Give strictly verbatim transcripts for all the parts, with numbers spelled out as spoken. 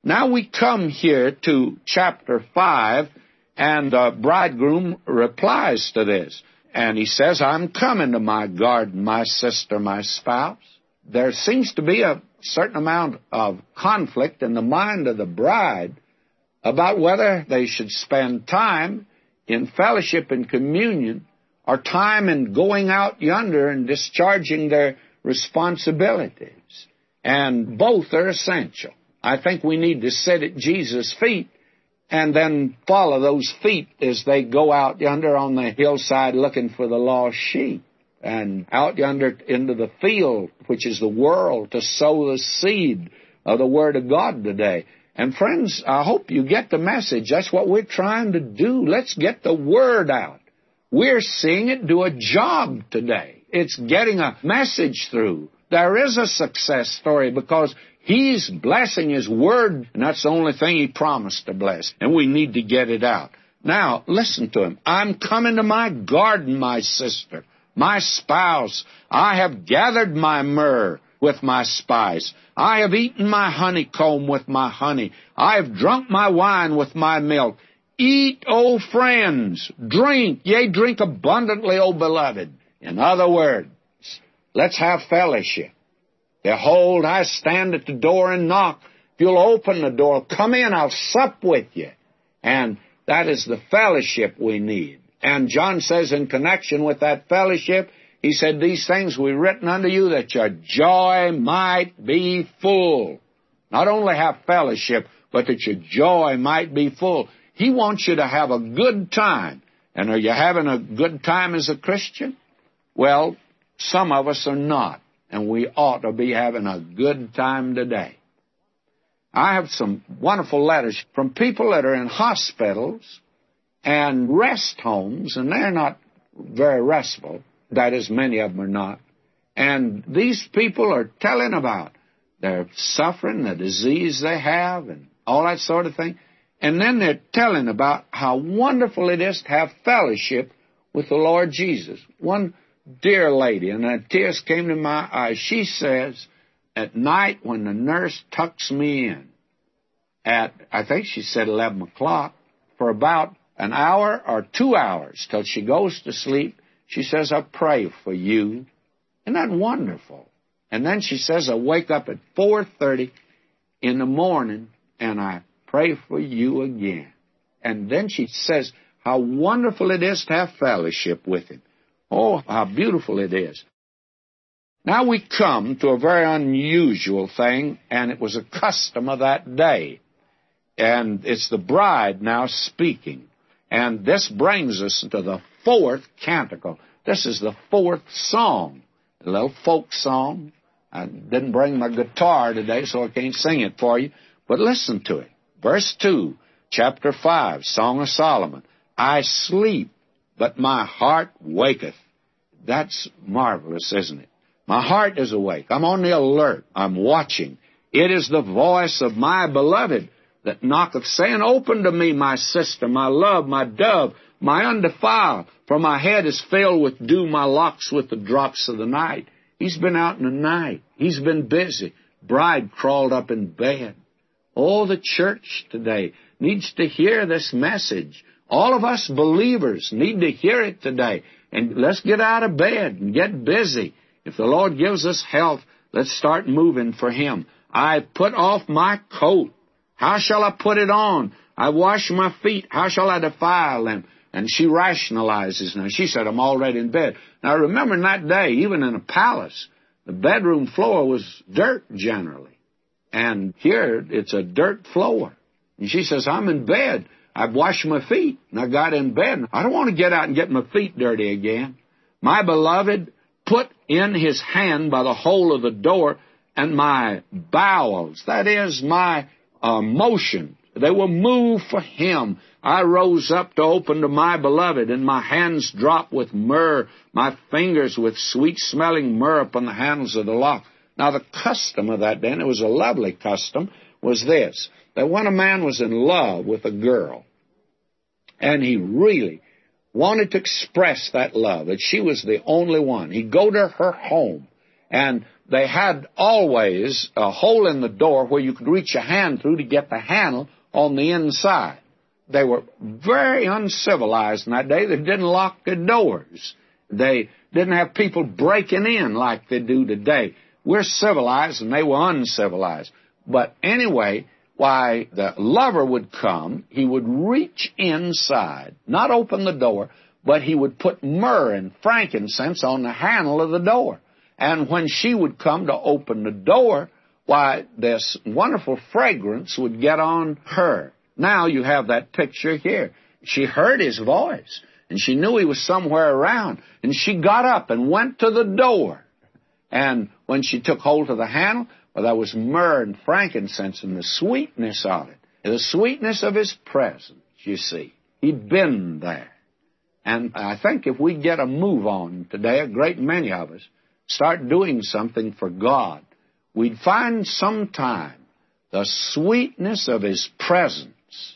Now we come here to chapter five, and the bridegroom replies to this. And he says, I'm coming to my garden, my sister, my spouse. There seems to be a certain amount of conflict in the mind of the bride about whether they should spend time in fellowship and communion or time in going out yonder and discharging their responsibilities. And both are essential. I think we need to sit at Jesus' feet and then follow those feet as they go out yonder on the hillside looking for the lost sheep, and out yonder into the field, which is the world, to sow the seed of the Word of God today. And friends, I hope you get the message. That's what we're trying to do. Let's get the Word out. We're seeing it do a job today. It's getting a message through. There is a success story because He's blessing His Word, and that's the only thing He promised to bless, and we need to get it out. Now, listen to Him. I'm coming to my garden, my sister, my spouse. I have gathered my myrrh with my spice. I have eaten my honeycomb with my honey. I have drunk my wine with my milk. Eat, O friends, drink, yea, drink abundantly, O beloved. In other words, let's have fellowship. Behold, I stand at the door and knock. If you'll open the door, come in, I'll sup with you. And that is the fellowship we need. And John says in connection with that fellowship, he said, these things we've written unto you that your joy might be full. Not only have fellowship, but that your joy might be full. He wants you to have a good time. And are you having a good time as a Christian? Well, some of us are not. And we ought to be having a good time today. I have some wonderful letters from people that are in hospitals and rest homes, and they're not very restful. That is, many of them are not. And these people are telling about their suffering, the disease they have, and all that sort of thing. And then they're telling about how wonderful it is to have fellowship with the Lord Jesus. One dear lady, and the tears came to my eyes, she says, at night when the nurse tucks me in, at, I think she said eleven o'clock, for about an hour or two hours till she goes to sleep, she says, I pray for you. Isn't that wonderful? And then she says, I wake up at four thirty in the morning, and I pray for you again. And then she says, how wonderful it is to have fellowship with Him. Oh, how beautiful it is. Now we come to a very unusual thing, and it was a custom of that day. And it's the bride now speaking. And this brings us to the fourth canticle. This is the fourth song, a little folk song. I didn't bring my guitar today, so I can't sing it for you. But listen to it. Verse two, chapter five, Song of Solomon. I sleep, but my heart waketh. That's marvelous, isn't it? My heart is awake. I'm on the alert. I'm watching. It is the voice of my beloved that knocketh, saying, open to me, my sister, my love, my dove, my undefiled. For my head is filled with dew, my locks with the drops of the night. He's been out in the night. He's been busy. Bride crawled up in bed. Oh, the church today needs to hear this message. All of us believers need to hear it today. And let's get out of bed and get busy. If the Lord gives us health, let's start moving for Him. I put off my coat. How shall I put it on? I wash my feet. How shall I defile them? And she rationalizes now. She said, I'm already in bed. Now, remember in that day, even in a palace, the bedroom floor was dirt generally. And here, it's a dirt floor. And she says, I'm in bed. I've washed my feet, and I got in bed. I don't want to get out and get my feet dirty again. My beloved put in his hand by the hole of the door, and my bowels, that is, my uh, motion, they were moved for him. I rose up to open to my beloved, and my hands dropped with myrrh, my fingers with sweet-smelling myrrh upon the handles of the lock. Now, the custom of that day, and it was a lovely custom, was this, that when a man was in love with a girl, and he really wanted to express that love, that she was the only one, he'd go to her home, and they had always a hole in the door where you could reach a hand through to get the handle on the inside. They were very uncivilized in that day. They didn't lock their doors. They didn't have people breaking in like they do today. We're civilized and they were uncivilized. But anyway, why, the lover would come, he would reach inside, not open the door, but he would put myrrh and frankincense on the handle of the door. And when she would come to open the door, why, this wonderful fragrance would get on her. Now you have that picture here. She heard his voice, and she knew he was somewhere around, and she got up and went to the door. And when she took hold of the handle, well, there was myrrh and frankincense and the sweetness of it, the sweetness of his presence, you see. He'd been there. And I think if we get a move on today, a great many of us, start doing something for God, we'd find sometime the sweetness of his presence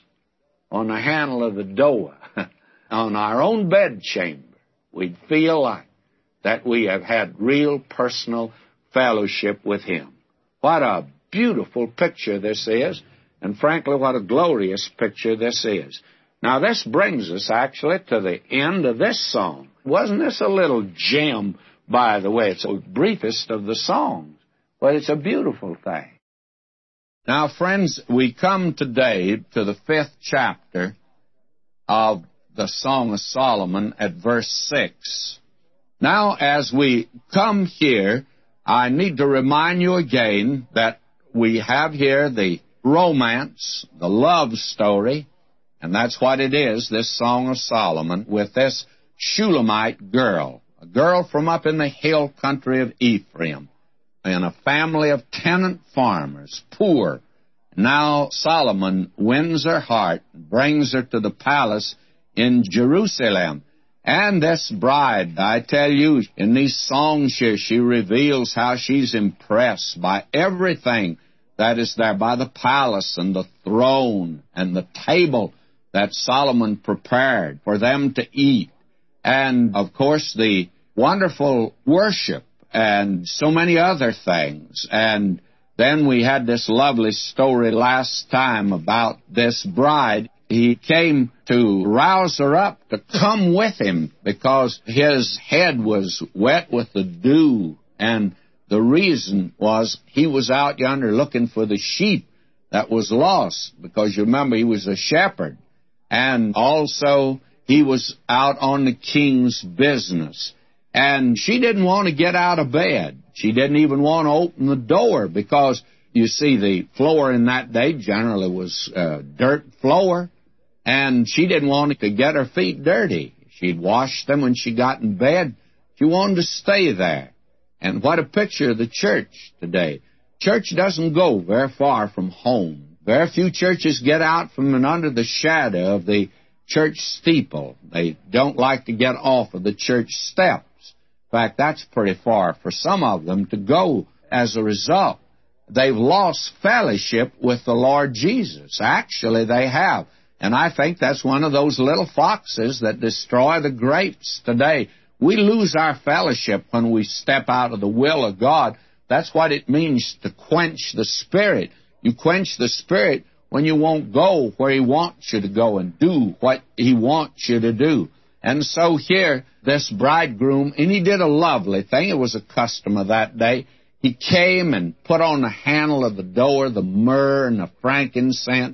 on the handle of the door, on our own bedchamber. We'd feel like that we have had real personal fellowship with him. What a beautiful picture this is, and frankly, what a glorious picture this is. Now, this brings us actually to the end of this song. Wasn't this a little gem, by the way? It's the briefest of the songs, but it's a beautiful thing. Now, friends, we come today to the fifth chapter of the Song of Solomon at verse six. Now, as we come here, I need to remind you again that we have here the romance, the love story, and that's what it is, this Song of Solomon, with this Shulamite girl, a girl from up in the hill country of Ephraim, in a family of tenant farmers, poor. Now Solomon wins her heart, brings her to the palace in Jerusalem. And this bride, I tell you, in these songs here, she reveals how she's impressed by everything that is there, by the palace and the throne and the table that Solomon prepared for them to eat. And, of course, the wonderful worship and so many other things. And then we had this lovely story last time about this bride. He came to rouse her up to come with him because his head was wet with the dew. And the reason was he was out yonder looking for the sheep that was lost, because you remember he was a shepherd. And also he was out on the king's business. And she didn't want to get out of bed. She didn't even want to open the door because, you see, the floor in that day generally was uh, dirt floor. And she didn't want to get her feet dirty. She'd wash them when she got in bed. She wanted to stay there. And what a picture of the church today. Church doesn't go very far from home. Very few churches get out from and under the shadow of the church steeple. They don't like to get off of the church steps. In fact, that's pretty far for some of them to go. As a result, they've lost fellowship with the Lord Jesus. Actually, they have. And I think that's one of those little foxes that destroy the grapes today. We lose our fellowship when we step out of the will of God. That's what it means to quench the Spirit. You quench the Spirit when you won't go where He wants you to go and do what He wants you to do. And so here, this bridegroom, and he did a lovely thing. It was a custom of that day. He came and put on the handle of the door the myrrh and the frankincense,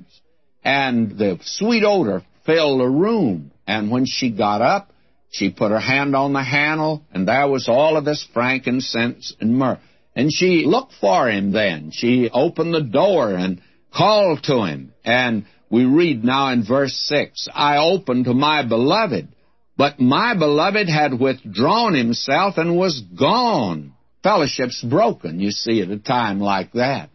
and the sweet odor filled the room. And when she got up, she put her hand on the handle, and there was all of this frankincense and myrrh. And she looked for him then. She opened the door and called to him. And we read now in verse six, I opened to my beloved, but my beloved had withdrawn himself and was gone. Fellowship's broken, you see, at a time like that.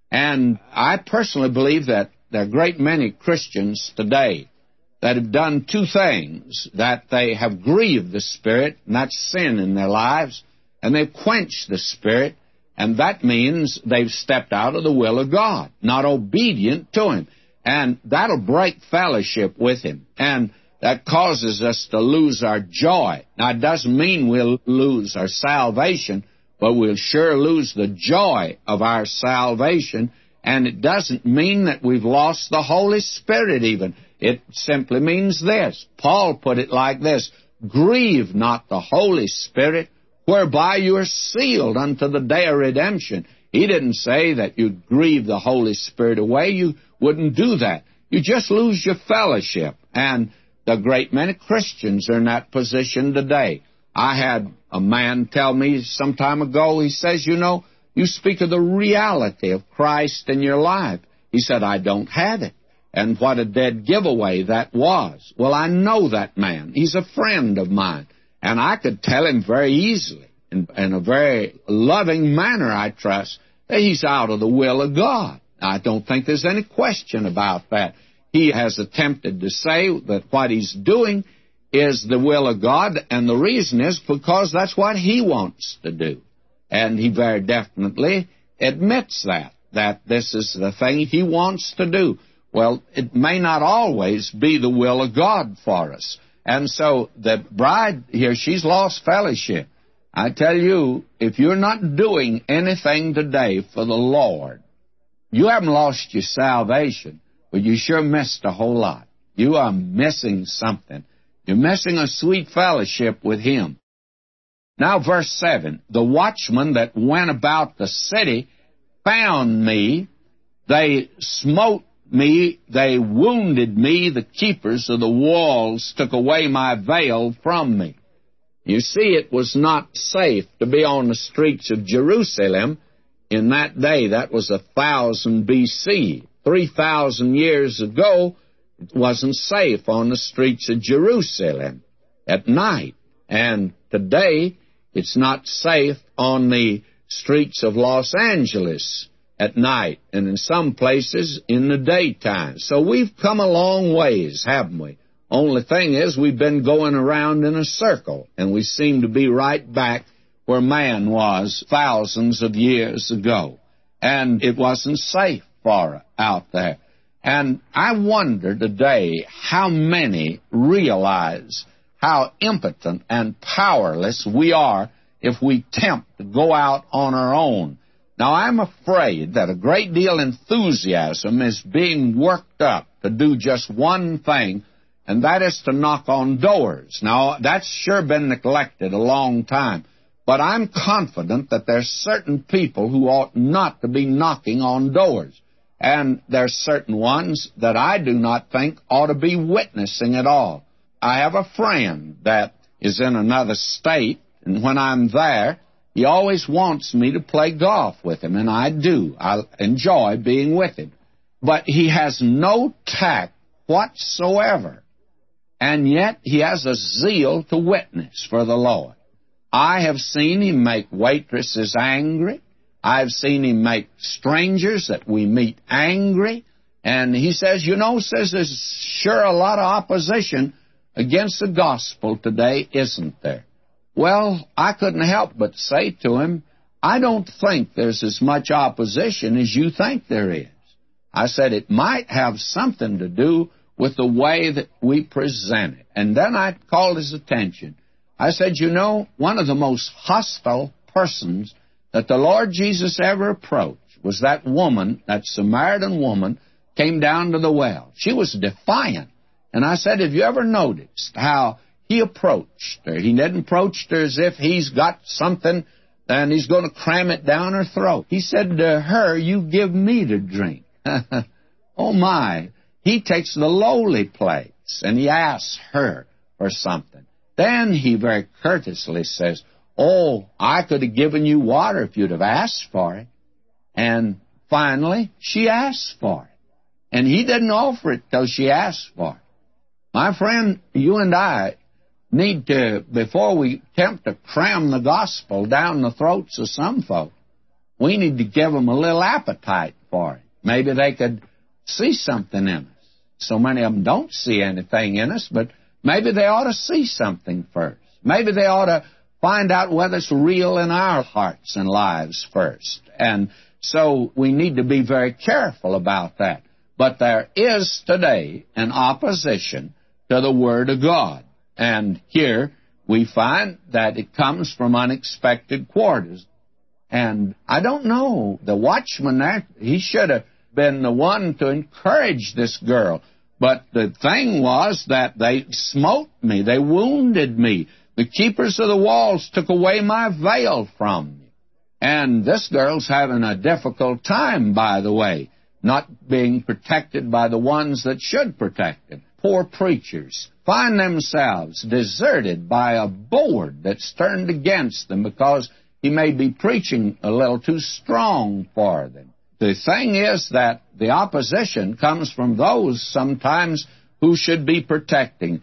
And I personally believe that there are a great many Christians today that have done two things, that they have grieved the Spirit, and that's sin in their lives, and they've quenched the Spirit, and that means they've stepped out of the will of God, not obedient to Him. And that'll break fellowship with Him, and that causes us to lose our joy. Now, it doesn't mean we'll lose our salvation. but we'll sure lose the joy of our salvation. And it doesn't mean that we've lost the Holy Spirit even. It simply means this. Paul put it like this: grieve not the Holy Spirit, whereby you are sealed unto the day of redemption. He didn't say that you'd grieve the Holy Spirit away. You wouldn't do that. You just lose your fellowship. And the great many Christians are in that position today. I had a man tell me some time ago, he says, you know, you speak of the reality of Christ in your life. He said, I don't have it. And what a dead giveaway that was. Well, I know that man. He's a friend of mine. And I could tell him very easily, in, in a very loving manner, I trust, that he's out of the will of God. I don't think there's any question about that. He has attempted to say that what he's doing is the will of God, and the reason is because that's what he wants to do. And he very definitely admits that, that this is the thing he wants to do. Well, it may not always be the will of God for us. And so the bride here, she's lost fellowship. I tell you, if you're not doing anything today for the Lord, you haven't lost your salvation, but you sure missed a whole lot. You are missing something. You're missing a sweet fellowship with Him. Now, verse seven, the watchmen that went about the city found me. They smote me, they wounded me. The keepers of the walls took away my veil from me. You see, it was not safe to be on the streets of Jerusalem in that day. That was a thousand B C. Three thousand years ago, it wasn't safe on the streets of Jerusalem at night. And today, it's not safe on the streets of Los Angeles at night, and in some places in the daytime. So we've come a long ways, haven't we? Only thing is, we've been going around in a circle, and we seem to be right back where man was thousands of years ago. And it wasn't safe for out there. And I wonder today how many realize how impotent and powerless we are if we attempt to go out on our own. Now, I'm afraid that a great deal of enthusiasm is being worked up to do just one thing, and that is to knock on doors. Now, that's sure been neglected a long time, but I'm confident that there's certain people who ought not to be knocking on doors, and there's certain ones that I do not think ought to be witnessing at all. I have a friend that is in another state, and when I'm there, he always wants me to play golf with him, and I do. I enjoy being with him. But he has no tact whatsoever, and yet he has a zeal to witness for the Lord. I have seen him make waitresses angry. I've seen him make strangers that we meet angry. And he says, you know, says there's sure a lot of opposition against the gospel today, isn't there? Well, I couldn't help but say to him, I don't think there's as much opposition as you think there is. I said it might have something to do with the way that we present it. And then I called his attention. I said, you know, one of the most hostile persons that the Lord Jesus ever approached was that woman, that Samaritan woman, came down to the well. She was defiant. And I said, have you ever noticed how he approached her? He didn't approach her as if he's got something and he's going to cram it down her throat. He said to her, you give me to drink. Oh, my. He takes the lowly place, and he asks her for something. Then he very courteously says, oh, I could have given you water if you'd have asked for it. And finally, she asked for it. And he didn't offer it till she asked for it. My friend, you and I need to, before we attempt to cram the gospel down the throats of some folk, we need to give them a little appetite for it. Maybe they could see something in us. So many of them don't see anything in us, but maybe they ought to see something first. Maybe they ought to find out whether it's real in our hearts and lives first. And so we need to be very careful about that. But there is today an opposition to the Word of God. And here we find that it comes from unexpected quarters. And I don't know, the watchman there, he should have been the one to encourage this girl. But the thing was that they smote me, they wounded me. The keepers of the walls took away my veil from me. And this girl's having a difficult time, by the way, not being protected by the ones that should protect them. Poor preachers find themselves deserted by a board that's turned against them because he may be preaching a little too strong for them. The thing is that the opposition comes from those sometimes who should be protecting.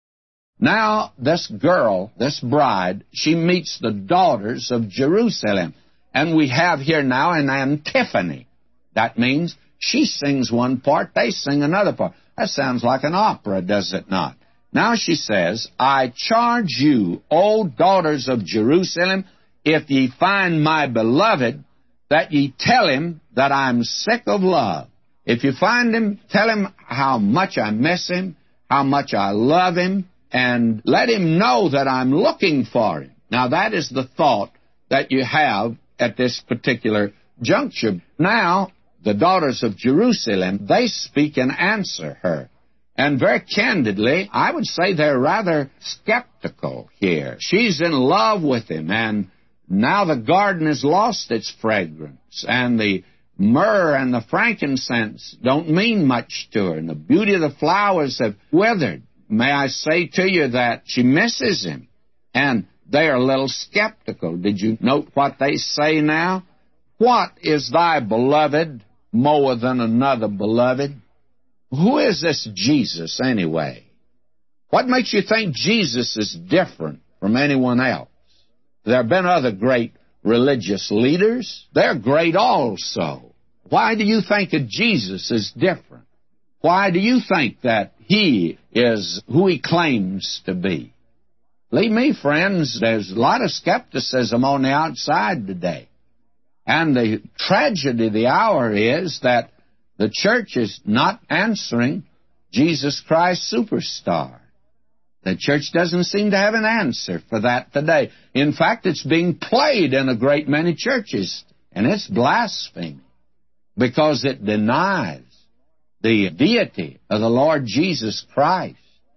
Now, this girl, this bride, she meets the daughters of Jerusalem. And we have here now an antiphony. That means she sings one part, they sing another part. That sounds like an opera, does it not? Now she says, I charge you, O daughters of Jerusalem, if ye find my beloved, that ye tell him that I'm sick of love. If you find him, tell him how much I miss him, how much I love him, and let him know that I'm looking for him. Now that is the thought that you have at this particular juncture. Now, the daughters of Jerusalem, they speak and answer her. And very candidly, I would say they're rather skeptical here. She's in love with him, and now the garden has lost its fragrance, and the myrrh and the frankincense don't mean much to her, and the beauty of the flowers have withered. May I say to you that she misses him, and they are a little skeptical. Did you note what they say now? What is thy beloved more than another beloved? Who is this Jesus anyway? What makes you think Jesus is different from anyone else? There have been other great religious leaders. They're great also. Why do you think that Jesus is different? Why do you think that he is who he claims to be? Believe me, friends, there's a lot of skepticism on the outside today. And the tragedy of the hour is that the church is not answering Jesus Christ Superstar. The church doesn't seem to have an answer for that today. In fact, it's being played in a great many churches, and it's blasphemy because it denies the deity of the Lord Jesus Christ.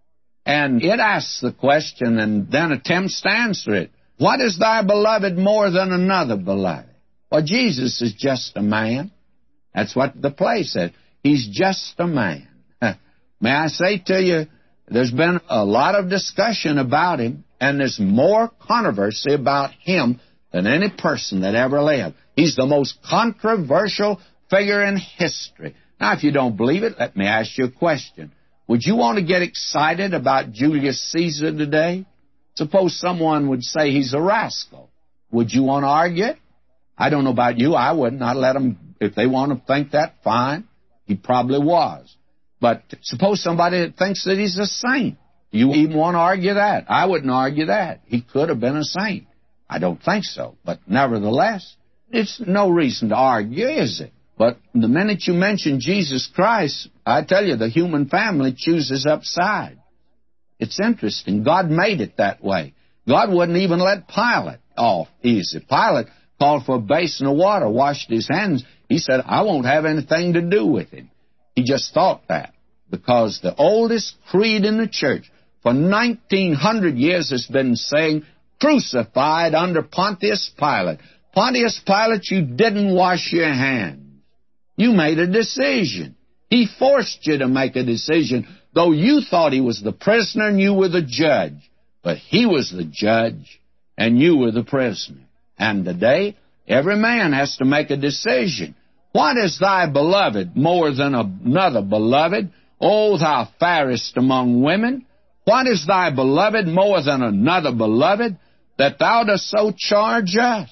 And it asks the question and then attempts to answer it. What is thy beloved more than another beloved? Well, Jesus is just a man. That's what the play said. He's just a man. May I say to you, there's been a lot of discussion about him, and there's more controversy about him than any person that ever lived. He's the most controversial figure in history. Now, if you don't believe it, let me ask you a question. Would you want to get excited about Julius Caesar today? Suppose someone would say he's a rascal. Would you want to argue it? I don't know about you. I wouldn't. I'd let them, if they want to think that, fine. He probably was. But suppose somebody thinks that he's a saint. Do you even want to argue that? I wouldn't argue that. He could have been a saint. I don't think so. But nevertheless, it's no reason to argue, is it? But the minute you mention Jesus Christ, I tell you, the human family chooses upside. It's interesting. God made it that way. God wouldn't even let Pilate off easy. Pilate called for a basin of water, washed his hands. He said, I won't have anything to do with him. He just thought that because the oldest creed in the church for nineteen hundred years has been saying, crucified under Pontius Pilate. Pontius Pilate, you didn't wash your hands. You made a decision. He forced you to make a decision, though you thought he was the prisoner and you were the judge. But he was the judge and you were the prisoner. And today, every man has to make a decision. What is thy beloved more than another beloved? O thou fairest among women, what is thy beloved more than another beloved, that thou dost so charge us?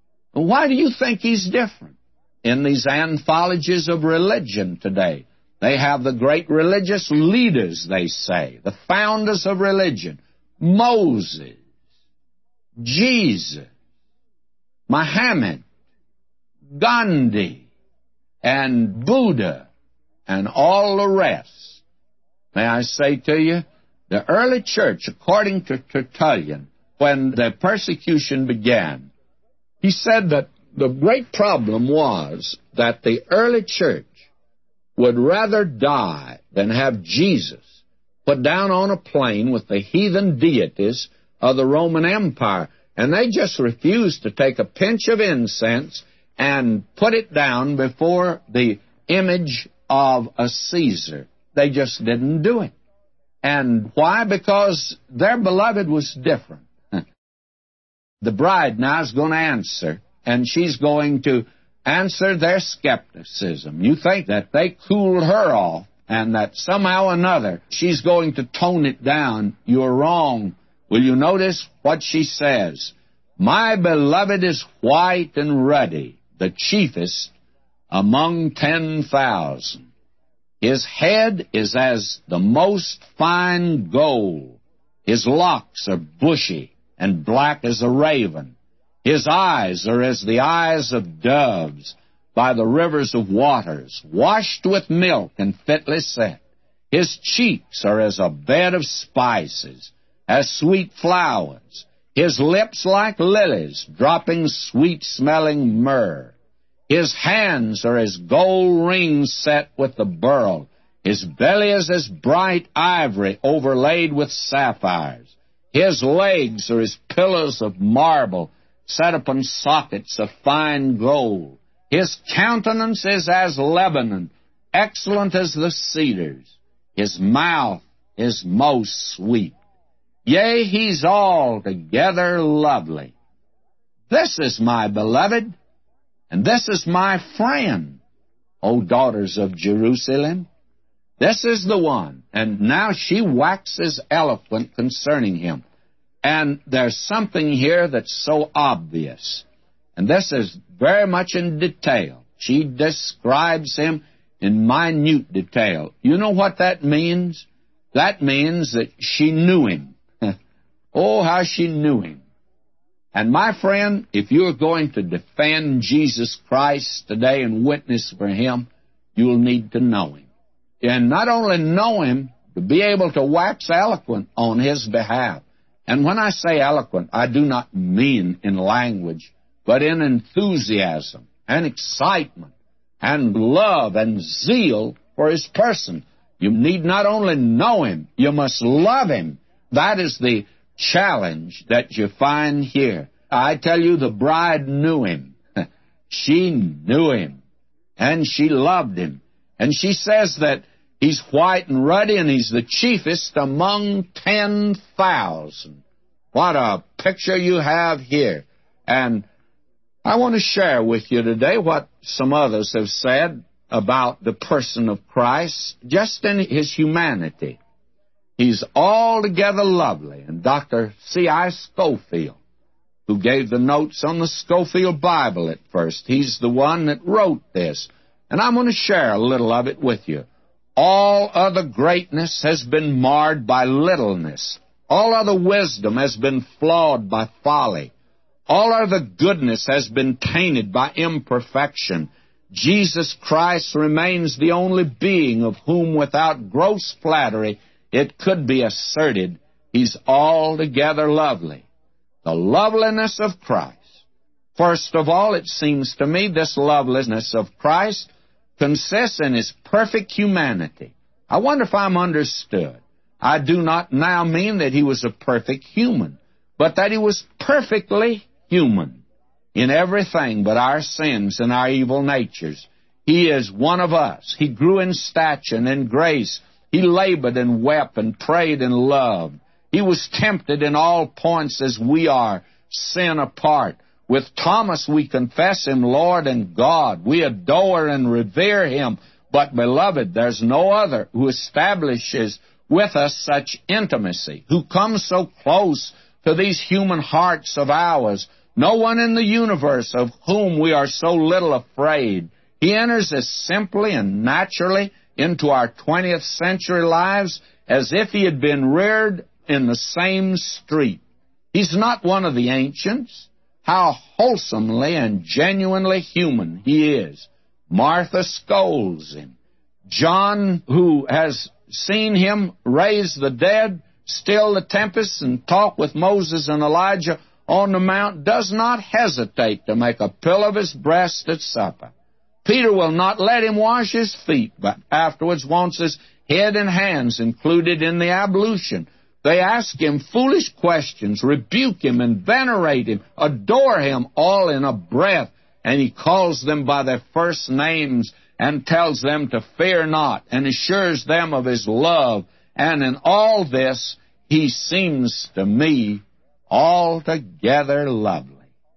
Why do you think he's different? In these anthologies of religion today, they have the great religious leaders, they say, the founders of religion, Moses, Jesus, Muhammad, Gandhi, and Buddha, and all the rest. May I say to you, the early church, according to Tertullian, when the persecution began, he said that the great problem was that the early church would rather die than have Jesus put down on a plain with the heathen deities of the Roman Empire. And they just refused to take a pinch of incense and put it down before the image of a Caesar. They just didn't do it. And why? Because their beloved was different. The bride now is going to answer, and she's going to answer their skepticism. You think that they cooled her off and that somehow or another she's going to tone it down. You're wrong. Will you notice what she says? My beloved is white and ruddy, the chiefest among ten thousand. His head is as the most fine gold. His locks are bushy and black as a raven. His eyes are as the eyes of doves by the rivers of waters, washed with milk and fitly set. His cheeks are as a bed of spices, as sweet flowers. His lips like lilies, dropping sweet-smelling myrrh. His hands are as gold rings set with the beryl. His belly is as bright ivory overlaid with sapphires. His legs are as pillars of marble set upon sockets of fine gold. His countenance is as Lebanon, excellent as the cedars. His mouth is most sweet. Yea, he's altogether lovely. This is my beloved, and this is my friend, O daughters of Jerusalem. This is the one. And now she waxes eloquent concerning him. And there's something here that's so obvious. And this is very much in detail. She describes him in minute detail. You know what that means? That means that she knew him. Oh, how she knew him. And my friend, if you're going to defend Jesus Christ today and witness for him, you'll need to know him. And not only know him, to be able to wax eloquent on his behalf. And when I say eloquent, I do not mean in language, but in enthusiasm and excitement and love and zeal for his person. You need not only know him, you must love him. That is the challenge that you find here. I tell you, the bride knew him. She knew him, and she loved him. And she says that he's white and ruddy, and he's the chiefest among ten thousand. What a picture you have here. And I want to share with you today what some others have said about the person of Christ, just in his humanity. He's altogether lovely. And Doctor C I Scofield, who gave the notes on the Scofield Bible at first, he's the one that wrote this. And I'm going to share a little of it with you. All other greatness has been marred by littleness. All other wisdom has been flawed by folly. All other goodness has been tainted by imperfection. Jesus Christ remains the only being of whom, without gross flattery, it could be asserted he's altogether lovely. The loveliness of Christ. First of all, it seems to me this loveliness of Christ consists in his perfect humanity. I wonder if I'm understood. I do not now mean that he was a perfect human, but that he was perfectly human in everything but our sins and our evil natures. He is one of us. He grew in stature and in grace. He labored and wept and prayed and loved. He was tempted in all points as we are, sin apart. With Thomas we confess him Lord and God. We adore and revere him. But, beloved, there's no other who establishes with us such intimacy, who comes so close to these human hearts of ours. No one in the universe of whom we are so little afraid. He enters as simply and naturally into our twentieth century lives as if he had been reared in the same street. He's not one of the ancients. How wholesomely and genuinely human he is. Martha scolds him. John, who has seen him raise the dead, still the tempest, and talk with Moses and Elijah on the mount does not hesitate to make a pillow of his breast at supper. Peter will not let him wash his feet, but afterwards wants his head and hands included in the ablution. They ask him foolish questions, rebuke him and venerate him, adore him, all in a breath, and he calls them by their first names and tells them to fear not, and assures them of his love. And in all this, he seems to me altogether lovely.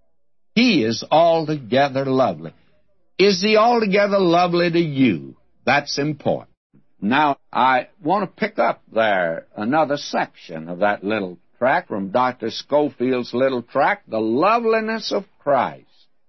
He is altogether lovely. Is he altogether lovely to you? That's important. Now, I want to pick up there another section of that little tract from Doctor Scofield's little tract, The Loveliness of Christ.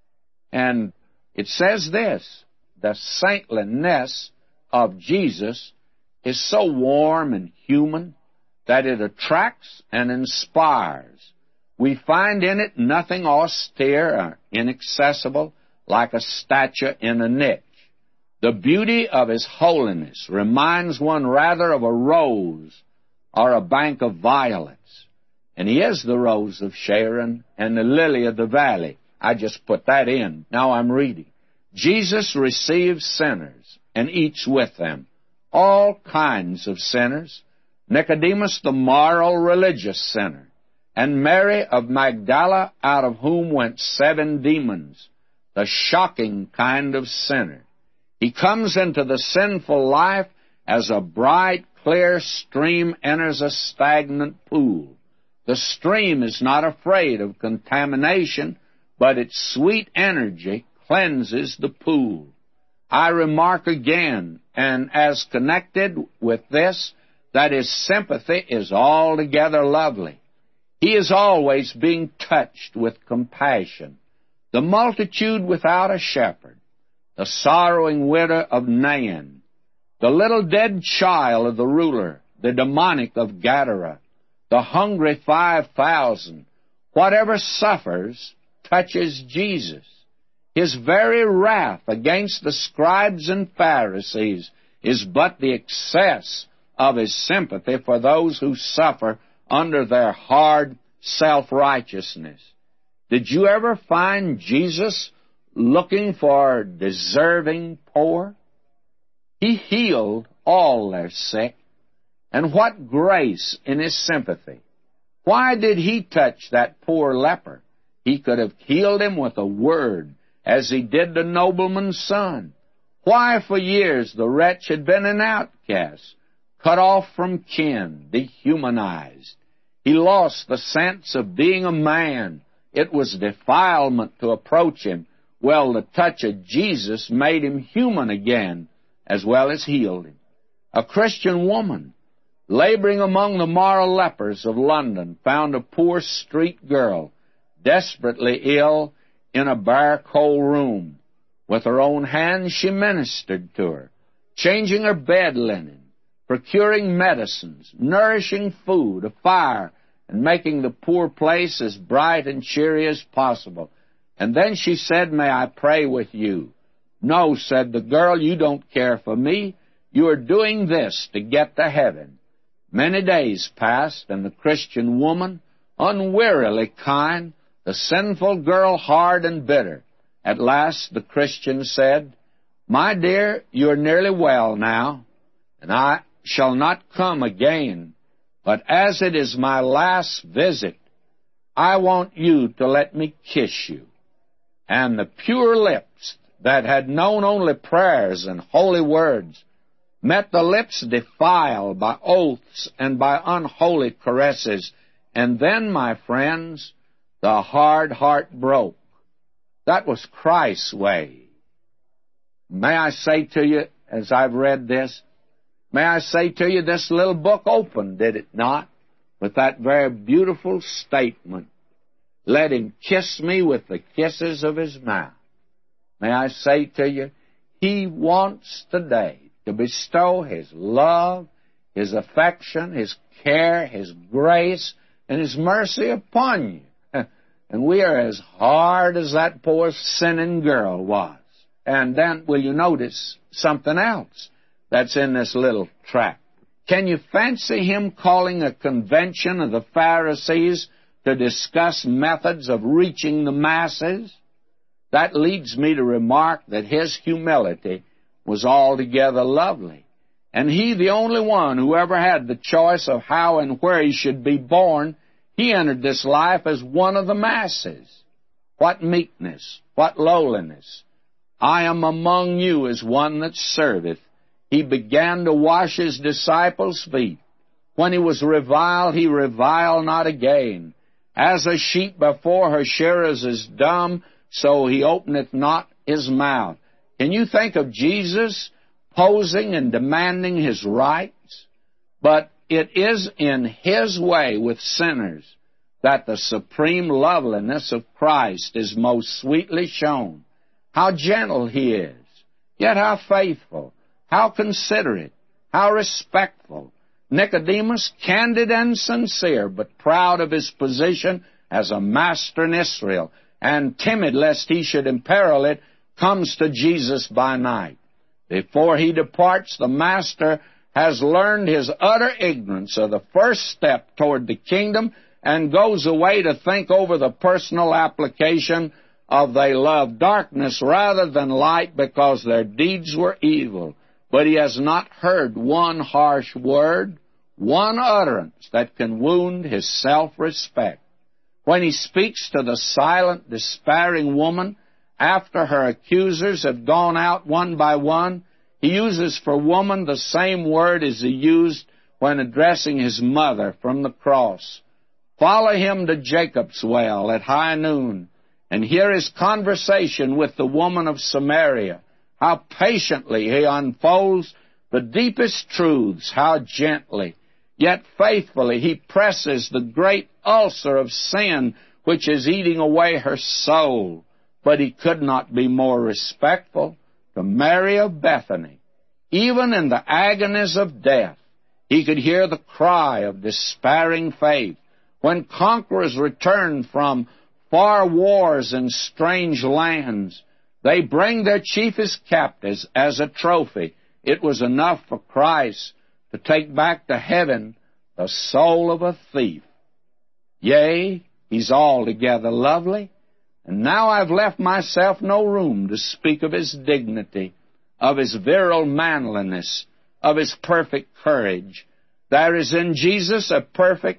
And it says this: the saintliness of Jesus is so warm and human that it attracts and inspires. We find in it nothing austere or inaccessible, like a statue in a niche. The beauty of his holiness reminds one rather of a rose or a bank of violets. And he is the rose of Sharon and the lily of the valley. I just put that in. Now I'm reading. Jesus receives sinners and eats with them, all kinds of sinners. Nicodemus, the moral religious sinner, and Mary of Magdala, out of whom went seven demons, the shocking kind of sinner. He comes into the sinful life as a bright, clear stream enters a stagnant pool. The stream is not afraid of contamination, but its sweet energy cleanses the pool. I remark again, and as connected with this, that his sympathy is altogether lovely. He is always being touched with compassion. The multitude without a shepherd, the sorrowing widow of Nain, the little dead child of the ruler, the demonic of Gadara, the hungry five thousand, whatever suffers touches Jesus. His very wrath against the scribes and Pharisees is but the excess of his sympathy for those who suffer under their hard self-righteousness. Did you ever find Jesus looking for deserving poor? He healed all their sick. And what grace in his sympathy! Why did he touch that poor leper? He could have healed him with a word, as he did the nobleman's son. Why for years the wretch had been an outcast, cut off from kin, dehumanized. He lost the sense of being a man. It was defilement to approach him. Well, the touch of Jesus made him human again, as well as healed him. A Christian woman, laboring among the moral lepers of London, found a poor street girl, desperately ill, in a bare, cold room. With her own hands she ministered to her, changing her bed linen, procuring medicines, nourishing food, a fire, and making the poor place as bright and cheery as possible. And then she said, "May I pray with you?" "No," said the girl, "you don't care for me. You are doing this to get to heaven." Many days passed, and the Christian woman, unwearily kind, the sinful girl hard and bitter. At last the Christian said, "My dear, you are nearly well now, and I shall not come again. But as it is my last visit, I want you to let me kiss you." And the pure lips that had known only prayers and holy words met the lips defiled by oaths and by unholy caresses. And then, my friends, the hard heart broke. That was Christ's way. May I say to you, as I've read this, may I say to you, this little book opened, did it not, with that very beautiful statement, "Let him kiss me with the kisses of his mouth." May I say to you, he wants today to bestow his love, his affection, his care, his grace, and his mercy upon you. And we are as hard as that poor sinning girl was. And then, will you notice something else that's in this little tract? Can you fancy him calling a convention of the Pharisees to discuss methods of reaching the masses. That leads me to remark that his humility was altogether lovely. And he, the only one who ever had the choice of how and where he should be born, he entered this life as one of the masses. What meekness, what lowliness. I am among you as one that serveth. He began to wash his disciples' feet. When he was reviled, he reviled not again. As a sheep before her shearers is dumb, so he openeth not his mouth. Can you think of Jesus posing and demanding his rights? But it is in his way with sinners that the supreme loveliness of Christ is most sweetly shown. How gentle he is, yet how faithful, how considerate, how respectful. Nicodemus, candid and sincere, but proud of his position as a master in Israel, and timid lest he should imperil it, comes to Jesus by night. Before he departs, the Master has learned his utter ignorance of the first step toward the kingdom and goes away to think over the personal application of they love darkness rather than light because their deeds were evil. But he has not heard one harsh word, one utterance that can wound his self-respect. When he speaks to the silent, despairing woman, after her accusers have gone out one by one, he uses for woman the same word as he used when addressing his mother from the cross. Follow him to Jacob's well at high noon, and hear his conversation with the woman of Samaria. How patiently he unfolds the deepest truths, how gently, yet faithfully he presses the great ulcer of sin which is eating away her soul. But he could not be more respectful to Mary of Bethany. Even in the agonies of death, he could hear the cry of despairing faith. When conquerors returned from far wars in strange lands, they bring their chiefest captives as a trophy. It was enough for Christ to take back to heaven the soul of a thief. Yea, he's altogether lovely. And now I've left myself no room to speak of his dignity, of his virile manliness, of his perfect courage. There is in Jesus a perfect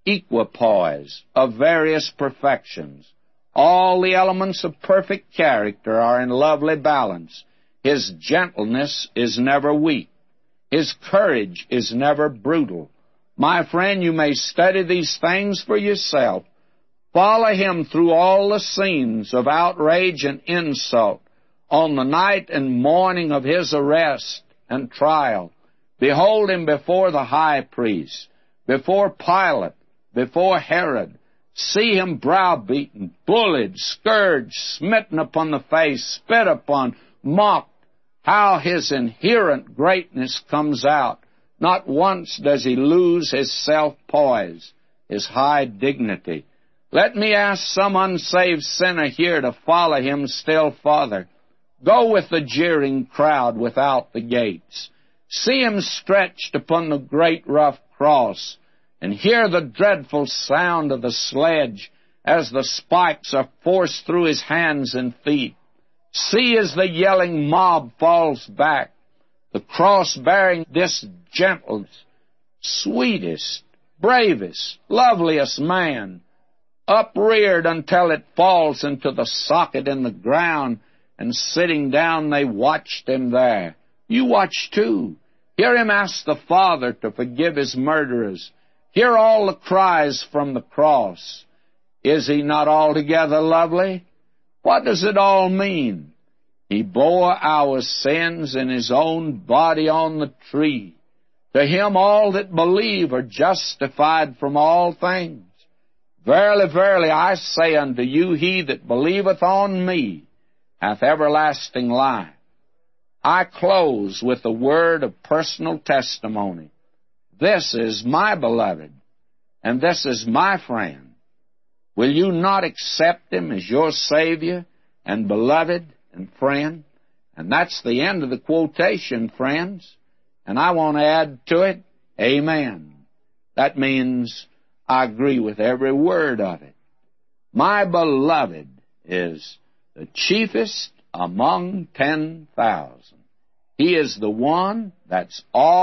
equipoise of various perfections. All the elements of perfect character are in lovely balance. His gentleness is never weak. His courage is never brutal. My friend, you may study these things for yourself. Follow him through all the scenes of outrage and insult on the night and morning of his arrest and trial. Behold him before the high priest, before Pilate, before Herod. See him browbeaten, bullied, scourged, smitten upon the face, spit upon, mocked. How his inherent greatness comes out. Not once does he lose his self-poise, his high dignity. Let me ask some unsaved sinner here to follow him still farther. Go with the jeering crowd without the gates. See him stretched upon the great rough cross, and hear the dreadful sound of the sledge as the spikes are forced through his hands and feet. See as the yelling mob falls back, the cross bearing this gentlest, sweetest, bravest, loveliest man, upreared until it falls into the socket in the ground, and sitting down they watched him there. You watch too. Hear him ask the Father to forgive his murderers. Hear all the cries from the cross. Is he not altogether lovely? What does it all mean? He bore our sins in his own body on the tree. To him all that believe are justified from all things. Verily, verily, I say unto you, he that believeth on me hath everlasting life. I close with a word of personal testimony. This is my beloved, and this is my friend. Will you not accept him as your Savior and beloved and friend? And that's the end of the quotation, friends. And I want to add to it, amen. That means I agree with every word of it. My beloved is the chiefest among ten thousand. He is the one that's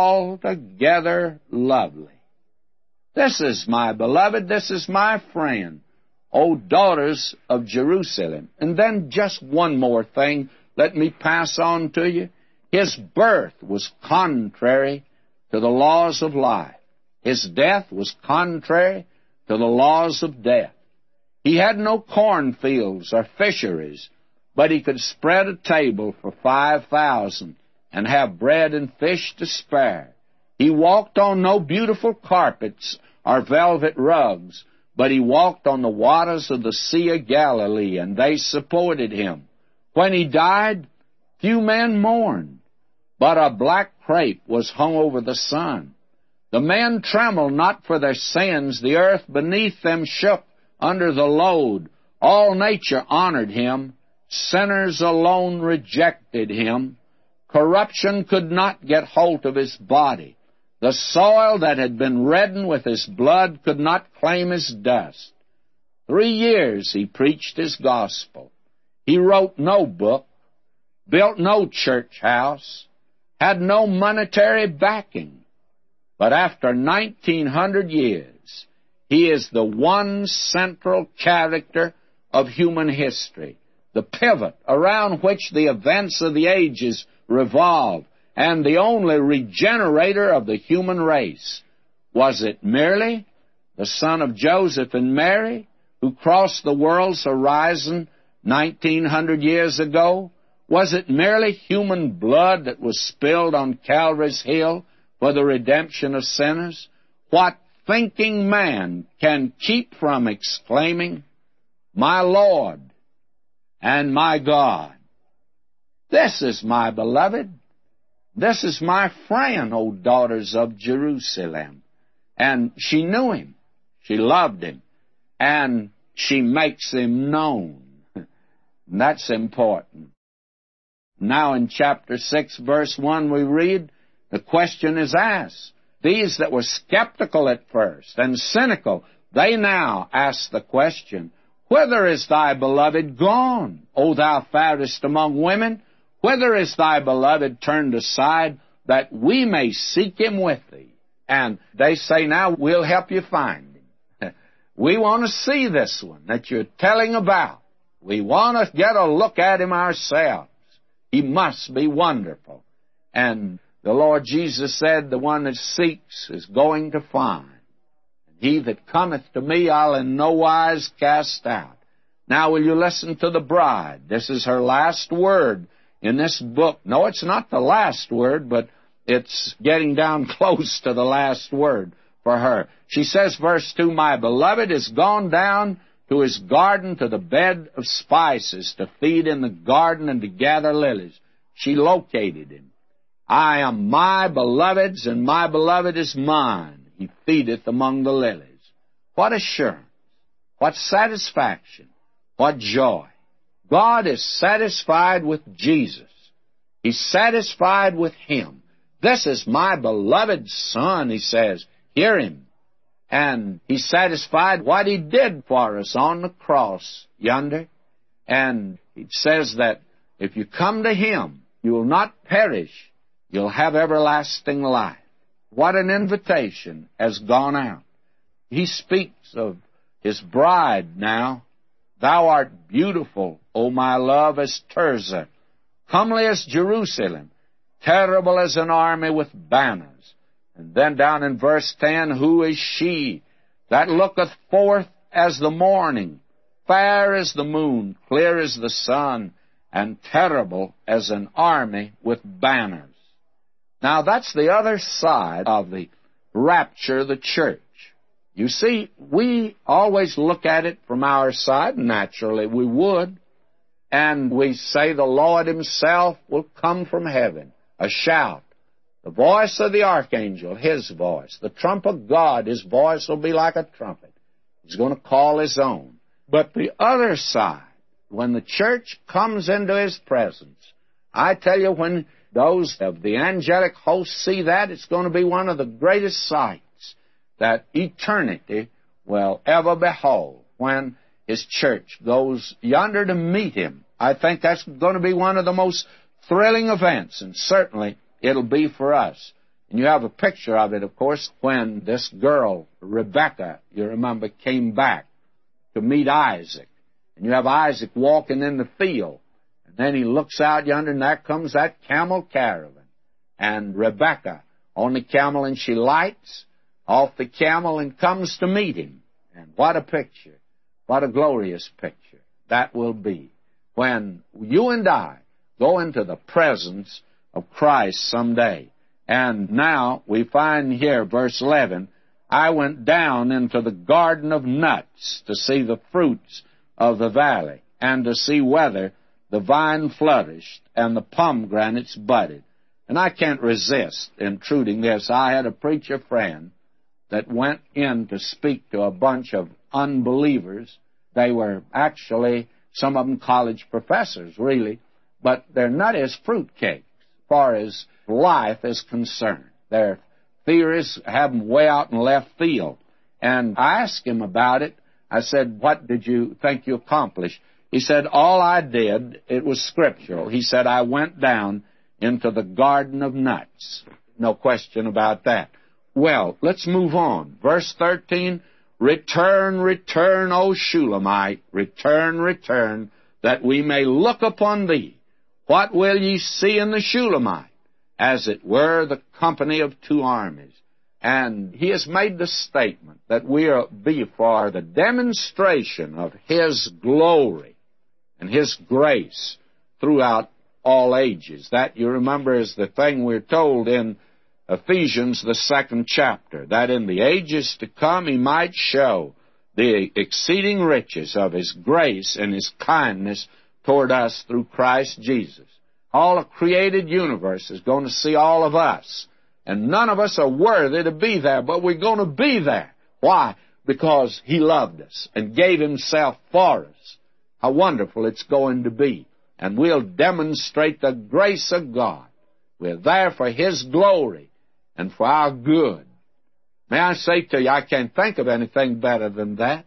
altogether lovely. This is my beloved, this is my friend, O daughters of Jerusalem. And then just one more thing, let me pass on to you. His birth was contrary to the laws of life. His death was contrary to the laws of death. He had no cornfields or fisheries, but he could spread a table for five thousand and have bread and fish to spare. He walked on no beautiful carpets or velvet rugs, but he walked on the waters of the Sea of Galilee, and they supported him. When he died, few men mourned, but a black crape was hung over the sun. The men trembled not for their sins. The earth beneath them shook under the load. All nature honored him. Sinners alone rejected him. Corruption could not get hold of his body. The soil that had been reddened with his blood could not claim his dust. Three years he preached his gospel. He wrote no book, built no church house, had no monetary backing. But after nineteen hundred years, he is the one central character of human history, the pivot around which the events of the ages revolve, and the only regenerator of the human race. Was it merely the son of Joseph and Mary who crossed the world's horizon nineteen hundred years ago? Was it merely human blood that was spilled on Calvary's hill for the redemption of sinners? What thinking man can keep from exclaiming, "My Lord and my God"? This is my beloved. This is my friend, O daughters of Jerusalem. And she knew him. She loved him. And she makes him known. And that's important. Now in chapter six, verse one, we read, the question is asked. These that were skeptical at first and cynical, they now ask the question, "Whither is thy beloved gone, O thou fairest among women? Whither is thy beloved turned aside, that we may seek him with thee?" And they say, now, we'll help you find him. We want to see this one that you're telling about. We want to get a look at him ourselves. He must be wonderful. And the Lord Jesus said, the one that seeks is going to find. And he that cometh to me, I'll in no wise cast out. Now, will you listen to the bride? This is her last word in this book. No, it's not the last word, but it's getting down close to the last word for her. She says, verse two, "My beloved is gone down to his garden, to the bed of spices, to feed in the garden and to gather lilies." She located him. "I am my beloved's, and my beloved is mine. He feedeth among the lilies." What assurance, what satisfaction, what joy. God is satisfied with Jesus. He's satisfied with him. "This is my beloved Son," he says. Hear him. And he's satisfied what he did for us on the cross yonder. And he says that if you come to him, you will not perish. You'll have everlasting life. What an invitation has gone out. He speaks of his bride now. "Thou art beautiful, O my love, as Tirzah, comely as Jerusalem, terrible as an army with banners." And then down in verse ten, "Who is she that looketh forth as the morning, fair as the moon, clear as the sun, and terrible as an army with banners?" Now that's the other side of the rapture of the church. You see, we always look at it from our side. Naturally, we would. And we say the Lord himself will come from heaven, a shout, the voice of the archangel, his voice, the trump of God, his voice will be like a trumpet. He's going to call his own. But the other side, when the church comes into his presence, I tell you, when those of the angelic host see that, it's going to be one of the greatest sights, that eternity will ever behold when his church goes yonder to meet him. I think that's going to be one of the most thrilling events, and certainly it'll be for us. And you have a picture of it, of course, when this girl, Rebekah, you remember, came back to meet Isaac. And you have Isaac walking in the field. And then he looks out yonder, and there comes that camel caravan. And Rebekah on the camel, and she lights off the camel and comes to meet him. And what a picture. What a glorious picture that will be when you and I go into the presence of Christ someday. And now we find here, verse eleven, I went down into the garden of nuts to see the fruits of the valley, and to see whether the vine flourished and the pomegranates budded. And I can't resist intruding this. I had a preacher friend that went in to speak to a bunch of unbelievers. They were actually, some of them college professors, really, but they're nut as fruitcakes as far as life is concerned. Their theories have them way out in left field. And I asked him about it. I said, what did you think you accomplished? He said, all I did, it was scriptural. He said, I went down into the garden of nuts. No question about that. Well, let's move on. Verse thirteen, return, return, O Shulamite, return, return, that we may look upon thee. What will ye see in the Shulamite? As it were the company of two armies. And he has made the statement that we are be for the demonstration of his glory and his grace throughout all ages. That, you remember, is the thing we're told in Ephesians, the second chapter, that in the ages to come he might show the exceeding riches of his grace and his kindness toward us through Christ Jesus. All the created universe is going to see all of us. And none of us are worthy to be there, but we're going to be there. Why? Because he loved us and gave himself for us. How wonderful it's going to be. And we'll demonstrate the grace of God. We're there for his glory and for our good. May I say to you, I can't think of anything better than that.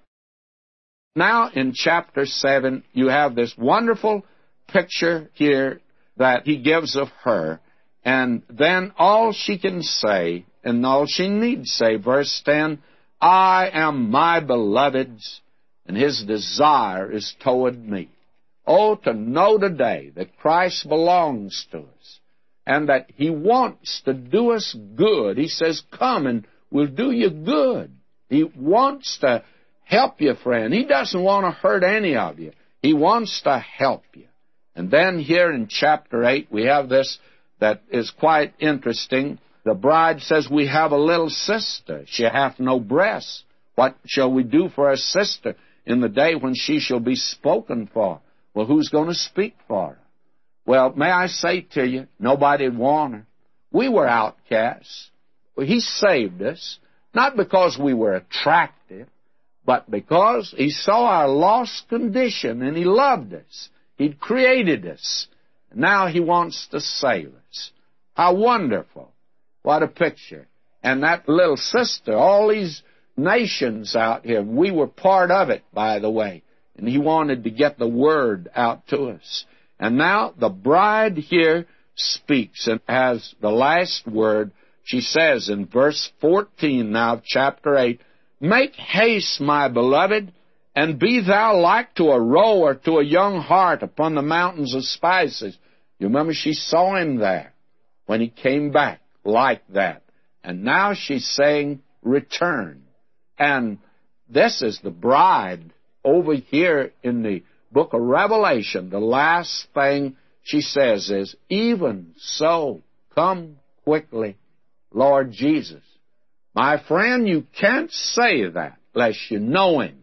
Now, in chapter seven, you have this wonderful picture here that he gives of her, and then all she can say, and all she needs say, verse ten, I am my beloved's, and his desire is toward me. Oh, to know today that Christ belongs to us, and that he wants to do us good. He says, come and we'll do you good. He wants to help you, friend. He doesn't want to hurt any of you. He wants to help you. And then here in chapter eight, we have this that is quite interesting. The bride says, we have a little sister. She hath no breasts. What shall we do for our sister in the day when she shall be spoken for? Well, who's going to speak for her? Well, may I say to you, nobody would want her. We were outcasts. Well, he saved us, not because we were attractive, but because he saw our lost condition and he loved us. He'd created us. Now he wants to save us. How wonderful. What a picture. And that little sister, all these nations out here, we were part of it, by the way. And he wanted to get the word out to us. And now the bride here speaks and has the last word. She says in verse fourteen now of chapter eight, make haste, my beloved, and be thou like to a roe or to a young hart upon the mountains of spices. You remember she saw him there when he came back like that. And now she's saying, return. And this is the bride over here in the book of Revelation. The last thing she says is, even so, come quickly, Lord Jesus. My friend, you can't say that unless you know him,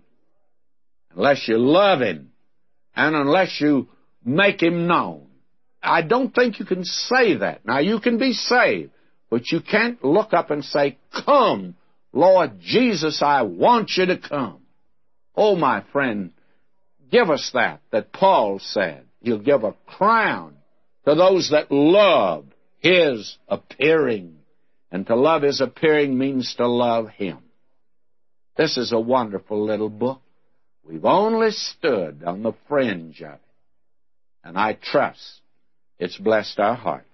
unless you love him, and unless you make him known. I don't think you can say that. Now, you can be saved, but you can't look up and say, come, Lord Jesus, I want you to come. Oh, my friend, give us that, that Paul said. He'll give a crown to those that love his appearing. And to love his appearing means to love him. This is a wonderful little book. We've only stood on the fringe of it, and I trust it's blessed our hearts.